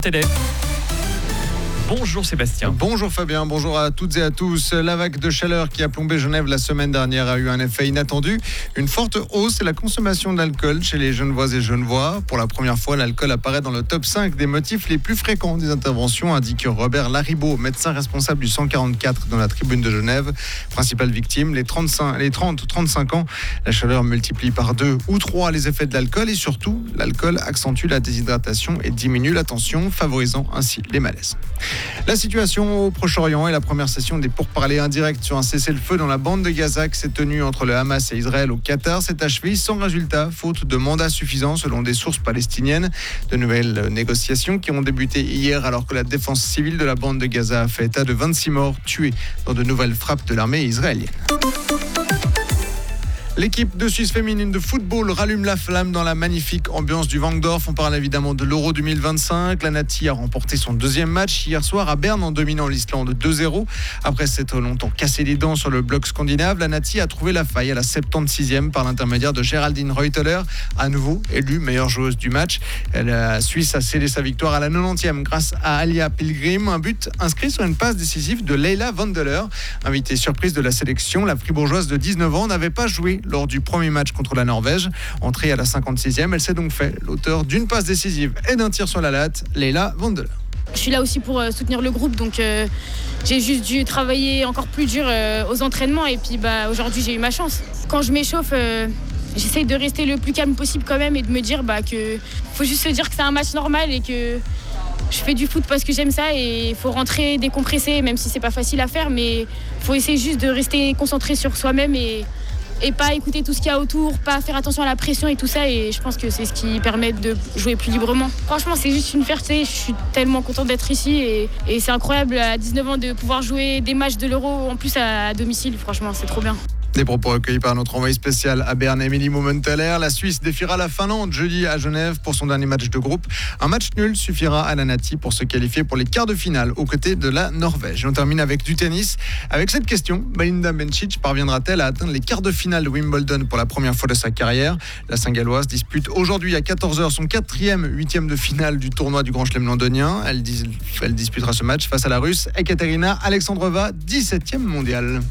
Télé. Bonjour Sébastien. Bonjour Fabien, bonjour à toutes et à tous. La vague de chaleur qui a plombé Genève la semaine dernière a eu un effet inattendu. Une forte hausse de la consommation d'alcool chez les Genevoises et Genevois. Pour la première fois, l'alcool apparaît dans le top 5 des motifs les plus fréquents des interventions, indique Robert Laribaud, médecin responsable du 144 dans la tribune de Genève. Principale victime, les 30-35 ans. La chaleur multiplie par 2 ou 3 les effets de l'alcool et surtout, l'alcool accentue la déshydratation et diminue la tension, favorisant ainsi les malaises. La situation au Proche-Orient et la première session des pourparlers indirects sur un cessez-le-feu dans la bande de Gaza qui s'est tenue entre le Hamas et Israël au Qatar s'est achevée sans résultat, faute de mandat suffisant selon des sources palestiniennes. De nouvelles négociations qui ont débuté hier alors que la défense civile de la bande de Gaza a fait état de 26 morts tués dans de nouvelles frappes de l'armée israélienne. L'équipe de Suisse féminine de football rallume la flamme dans la magnifique ambiance du Wankdorf. On parle évidemment de l'Euro 2025. La Nati a remporté son deuxième match hier soir à Berne en dominant l'Islande 2-0. Après s'être longtemps cassé les dents sur le bloc scandinave, la Nati a trouvé la faille à la 76e par l'intermédiaire de Géraldine Reuteler, à nouveau élue meilleure joueuse du match. La Suisse a scellé sa victoire à la 90e grâce à Alia Pilgrim. Un but inscrit sur une passe décisive de Leila Vandeler. Invitée surprise de la sélection, la fribourgeoise de 19 ans n'avait pas joué lors du premier match contre la Norvège. Entrée à la 56e, elle s'est donc fait l'auteur d'une passe décisive et d'un tir sur la latte, Leila Vandeler. Je suis là aussi pour soutenir le groupe, donc j'ai juste dû travailler encore plus dur aux entraînements et puis aujourd'hui j'ai eu ma chance. Quand je m'échauffe, j'essaye de rester le plus calme possible quand même et de me dire que faut juste se dire que c'est un match normal et que je fais du foot parce que j'aime ça et il faut rentrer décompresser, même si c'est pas facile à faire, mais il faut essayer juste de rester concentré sur soi-même et pas écouter tout ce qu'il y a autour, pas faire attention à la pression et tout ça, et je pense que c'est ce qui permet de jouer plus librement. Franchement, c'est juste une fierté, je suis tellement contente d'être ici et c'est incroyable à 19 ans de pouvoir jouer des matchs de l'Euro en plus à domicile, franchement c'est trop bien. Des propos recueillis par notre envoyé spécial à Berne, Émilie Momentaler. La Suisse défiera la Finlande jeudi à Genève pour son dernier match de groupe. Un match nul suffira à la Nati pour se qualifier pour les quarts de finale aux côtés de la Norvège. On termine avec du tennis. Avec cette question, Belinda Bencic parviendra-t-elle à atteindre les quarts de finale de Wimbledon pour la première fois de sa carrière? La Saint-Galloise dispute aujourd'hui à 14h son 4e huitième de finale du tournoi du Grand Chelem londonien. Elle disputera ce match face à la Russe Ekaterina Alexandrova, 17e mondiale.